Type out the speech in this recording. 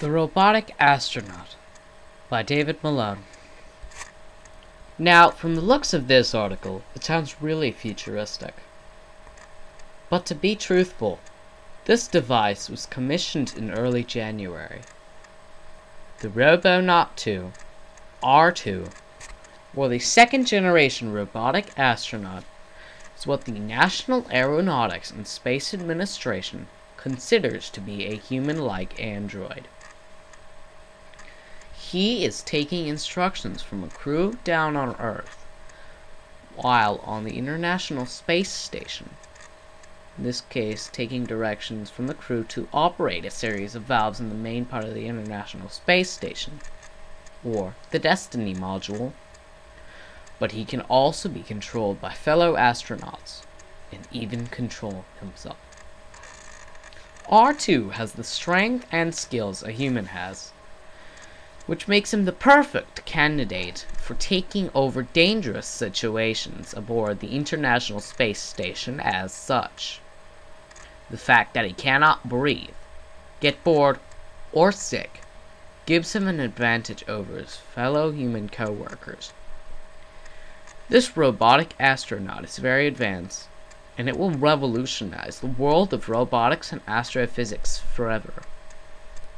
The Robotic Astronaut by David Malone. Now, from the looks of this article, it sounds really futuristic. But to be truthful, this device was commissioned in early January. The Robonaut 2, R2, or the second-generation robotic astronaut, is what the National Aeronautics and Space Administration considers to be a human-like android. He is taking instructions from a crew down on Earth, while on the International Space Station. In this case, taking directions from the crew to operate a series of valves in the main part of the International Space Station, or the Destiny module. But he can also be controlled by fellow astronauts, and even control himself. R2 has the strength and skills a human has, which makes him the perfect candidate for taking over dangerous situations aboard the International Space Station as such. The fact that he cannot breathe, get bored, or sick gives him an advantage over his fellow human co-workers. This robotic astronaut is very advanced, and it will revolutionize the world of robotics and astrophysics forever.